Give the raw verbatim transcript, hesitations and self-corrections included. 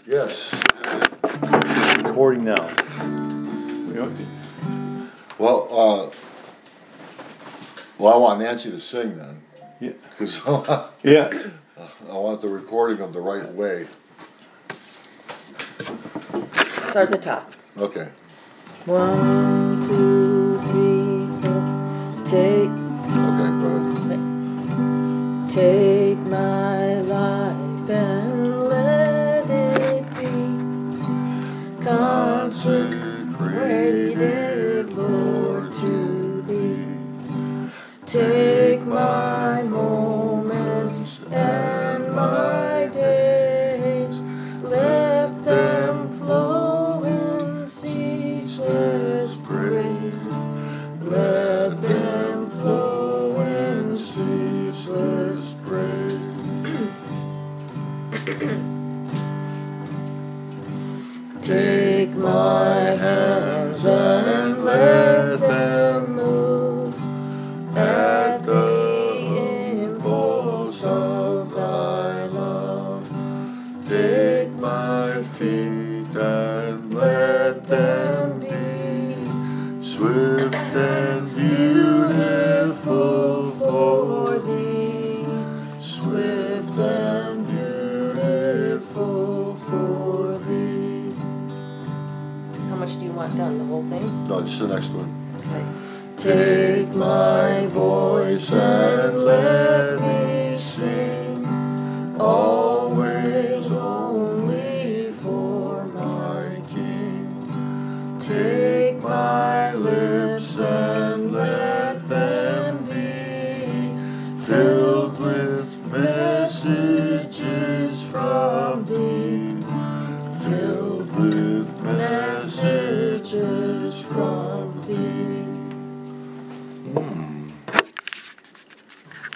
Yes. Recording now. Well, uh, well, I want Nancy to sing then, Yeah. because Yeah. I want the recording of the right way. Start at the top. Okay. One, two, three, four. Take, Okay, go ahead. take my life and let it be consecrated, Lord, to Thee. Take my moments and my days, let them flow in ceaseless praise. Let them flow in ceaseless praise. Take my hands and let them move at the impulse of Thy love. Take my feet and let them be swift and beautiful for Thee. Swift and beautiful for Thee. How much do you want done? The whole thing? No, just the next one. Okay. Take my voice and let me sing, always only for my King. Take my lips and let them be filled with messages from Thee, filled with messages from Thee. Mm.